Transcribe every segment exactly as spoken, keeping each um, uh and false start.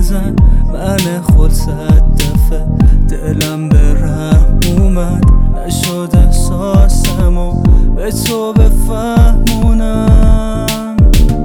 نزن من خود صد دفعه دلم به رحم اومد نشد احساسمو به تو بفهمونم.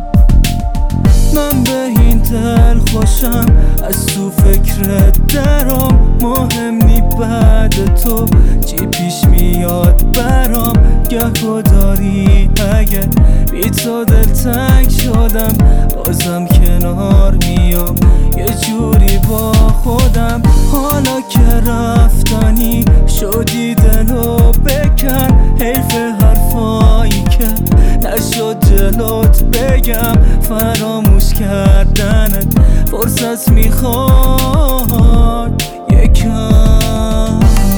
من به این دل خوشم از تو فکرت درام مهم نی بعد تو چی پیش میاد برام گه داری اگه بی تو دل تنگ شدم بازم کنار میام یه جوری با خودم. حالا که رفتنی شدی دلو بکن حیف حرفایی که نشد جلوت بگم فراموش کردنت فرصت میخواد یکم.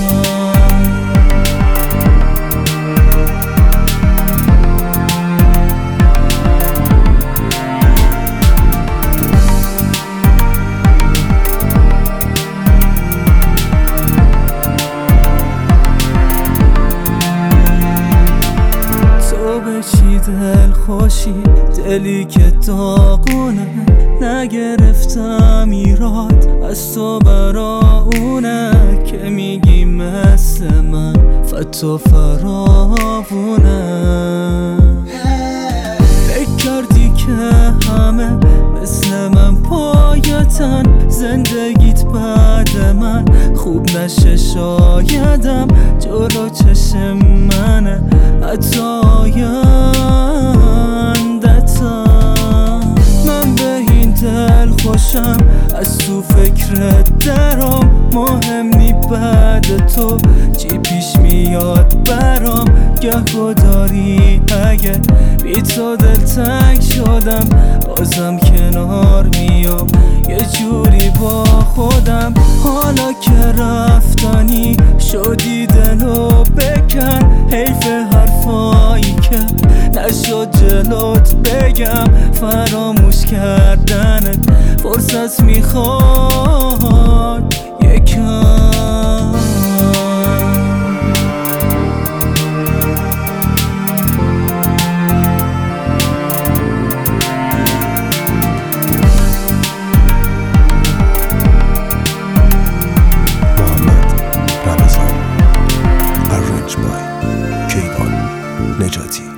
چی دل خوشی دلی که داغونه نگرفتم ایراد از تو برا اونه که میگی مثل من فتو فراوونه. فکر کردی که همه مثل من پایتن زندگیت بعد من خوب نشه شایدم جلو چشم منه حتی آیندتم. من به این دل خوشم از تو فکرت درام مهم نی بعد تو چی پیش میاد برام گه داری اگه بی تو دل تنگ شدم بازم کنار میام یه جوری با خودم. حالا که رفتنی شدی دلو بکن حیف حرفایی که نشد جلوت بگم فراموش کردنت فرصت میخواد یکم. نجاتی